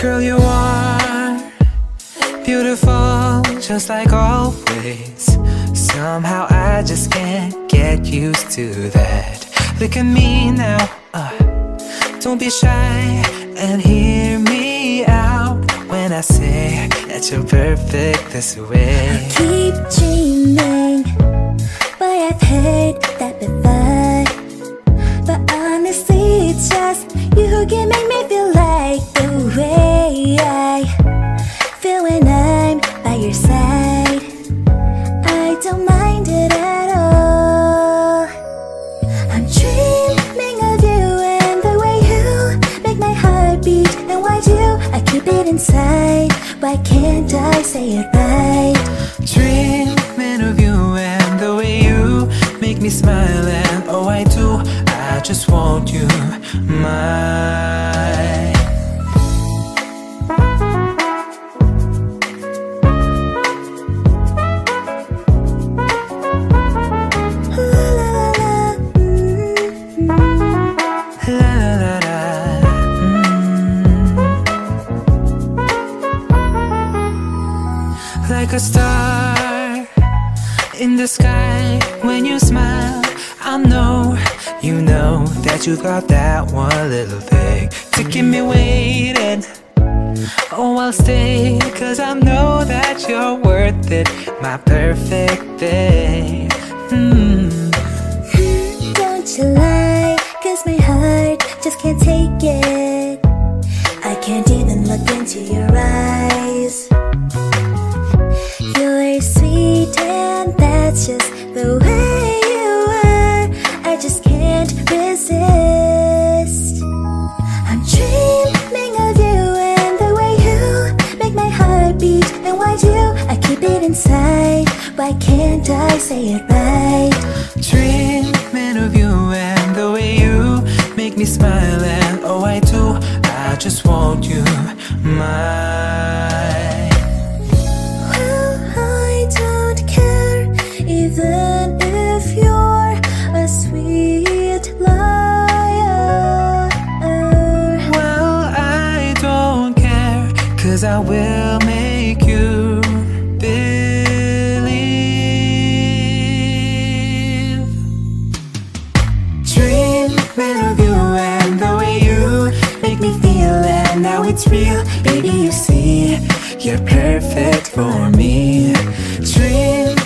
Girl, you are beautiful, just like always. Somehow I just can't get used to that. Look at me now, don't be shy and hear me out when I say that you're perfect this way. I keep dreaming, but I've heard that before. But honestly, it's just you who can make me feel like the way I feel when I'm by your side. I don't mind it at all. I'm dreaming of you and the way you make my heart beat. And why do I keep it inside? Why can't I say it right? Dreaming of you and the way you make me smile, and oh I do, I just want you mine. Like a star in the sky when you smile, I know, you know that you got that one little thing to keep me waiting. Oh, I'll stay, cause I know that you're worth it, my perfect thing. Don't you lie, cause my heart just can't take it. I can't even look into your eyes. You're sweet and that's just the way you are. I just can't resist. I'm dreaming of you and the way you make my heart beat. And why do I keep it inside? Why can't I say it right? Dreaming of you and the way you make me smile, and oh I do, I just want you mine. Even if you're a sweet liar. Well, I don't care, cause I will make you believe. Dreaming of you and the way you make me feel, and now it's real. Baby, you see, you're perfect for me. Dream